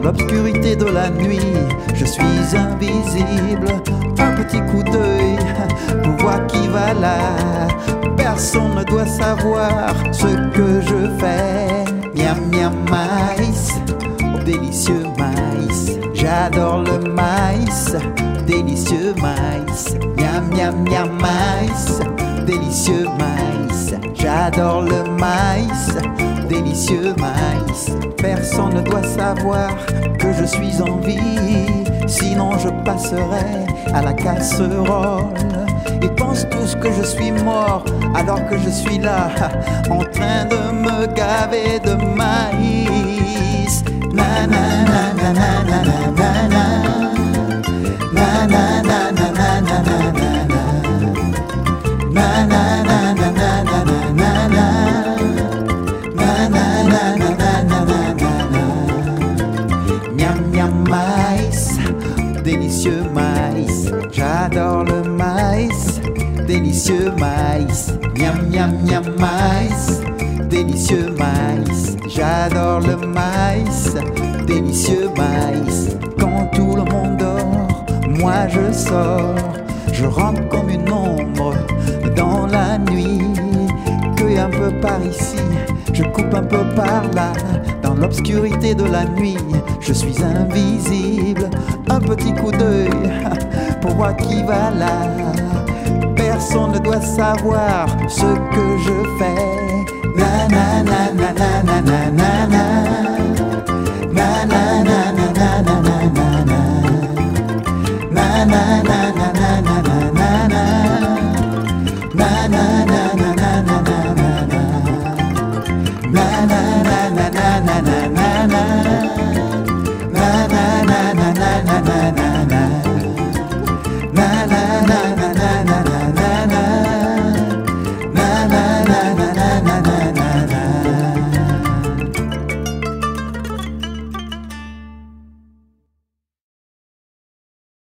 l'obscurité de la nuit, je suis invisible. Un petit coup d'œil pour voir qui va là. Personne ne doit savoir ce que je fais. Miam miam maïs, oh délicieux maïs. J'adore le maïs, délicieux maïs. Miam miam miam maïs, délicieux maïs. J'adore le maïs, délicieux maïs. Personne ne doit savoir que je suis en vie, sinon je passerai à la casserole. Ils pensent tous que je suis mort alors que je suis là en train de me gaver de maïs. Na na na na na na na na na na na na na na na na na na maïs, délicieux maïs. J'adore le maïs, délicieux maïs. Miam miam miam maïs, délicieux maïs. J'adore le maïs, délicieux maïs. Quand tout le monde dort, moi je sors. Je rentre comme une ombre dans la nuit. Cueille un peu par ici, je coupe un peu par là. Dans l'obscurité de la nuit, je suis invisible. Un petit coup d'œil pour voir qui va là. Personne ne doit savoir ce que je fais. Na na na na na na na na na na.